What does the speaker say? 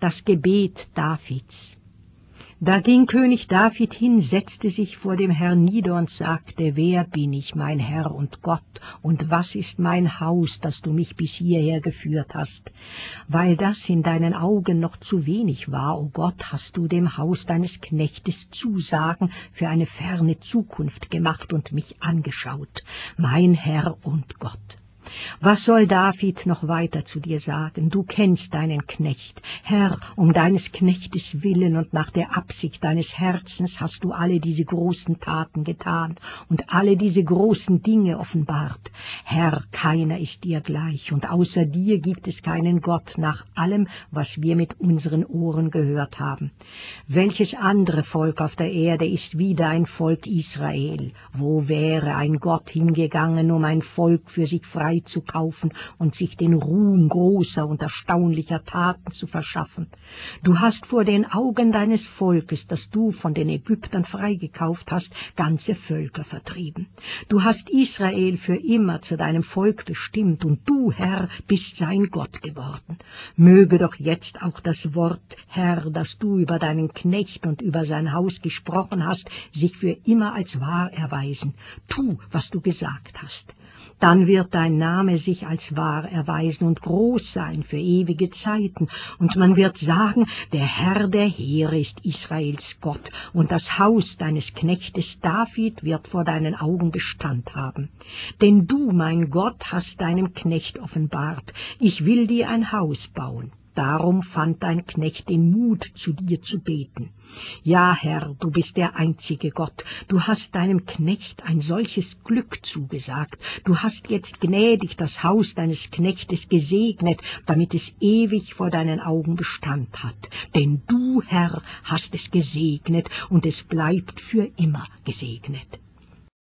Das Gebet Davids. Da ging König David hin, setzte sich vor dem Herrn nieder und sagte: Wer bin ich, mein Herr und Gott, und was ist mein Haus, dass du mich bis hierher geführt hast? Weil das in deinen Augen noch zu wenig war, o Gott, hast du dem Haus deines Knechtes Zusagen für eine ferne Zukunft gemacht und mich angeschaut, mein Herr und Gott. Was soll David noch weiter zu dir sagen? Du kennst deinen Knecht. Herr, um deines Knechtes willen und nach der Absicht deines Herzens hast du alle diese großen Taten getan und alle diese großen Dinge offenbart. Herr, keiner ist dir gleich, und außer dir gibt es keinen Gott, nach allem, was wir mit unseren Ohren gehört haben. Welches andere Volk auf der Erde ist wie dein Volk Israel? Wo wäre ein Gott hingegangen, um ein Volk für sich frei zu kaufen und sich den Ruhm großer und erstaunlicher Taten zu verschaffen? Du hast vor den Augen deines Volkes, das du von den Ägyptern freigekauft hast, ganze Völker vertrieben. Du hast Israel für immer zu deinem Volk bestimmt, und du, Herr, bist sein Gott geworden. Möge doch jetzt auch das Wort, Herr, das du über deinen Knecht und über sein Haus gesprochen hast, sich für immer als wahr erweisen. Tu, was du gesagt hast. Dann wird dein Name sich als wahr erweisen und groß sein für ewige Zeiten. Und man wird sagen, der Herr der Heere ist Israels Gott, und das Haus deines Knechtes David wird vor deinen Augen Bestand haben. Denn du, mein Gott, hast deinem Knecht offenbart: Ich will dir ein Haus bauen. Darum fand dein Knecht den Mut, zu dir zu beten. Ja, Herr, du bist der einzige Gott. Du hast deinem Knecht ein solches Glück zugesagt. Du hast jetzt gnädig das Haus deines Knechtes gesegnet, damit es ewig vor deinen Augen Bestand hat. Denn du, Herr, hast es gesegnet, und es bleibt für immer gesegnet.